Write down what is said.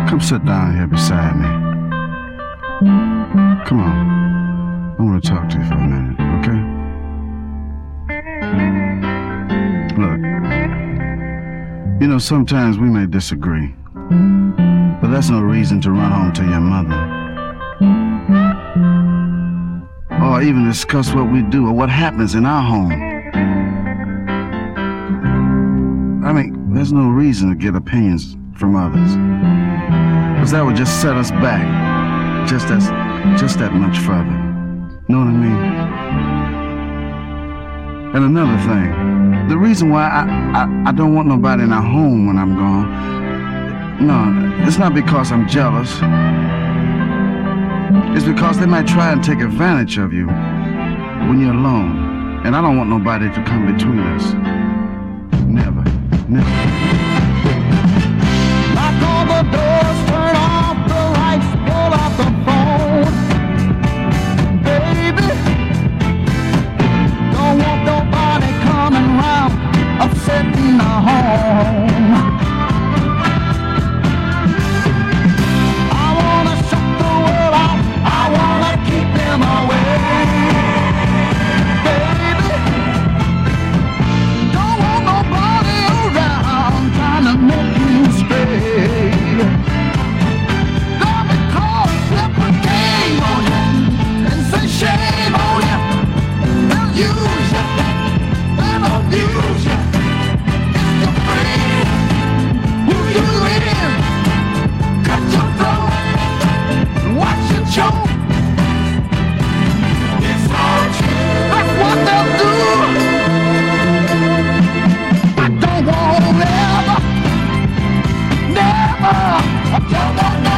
Come sit down here beside me. Come on. I want to talk to you for a minute, okay? Look, you know, sometimes we may disagree, but that's no reason to run home to your mother. Or even discuss what we do or what happens in our home. I mean, there's no reason to get opinions from others, because that would just set us back just that much further. Know what I mean? And another thing, the reason why I don't want nobody in our home when I'm gone, no, it's not because I'm jealous. It's because they might try and take advantage of you when you're alone. And I don't want nobody to come between us. Never, never. Lock all the doors, turn off the lights, pull out the phone. Baby, don't want nobody coming round, upsetting the home. I wanna shut the world out, I wanna keep them away. Baby, don't want nobody around trying to make you stay. Don't be caught, flip a game on you and say shame on you. They'll use you, they'll abuse you. It's your friend who you in. Cut your throat, watch you choke. It's all true. That's what they'll do. I don't want never, I don't want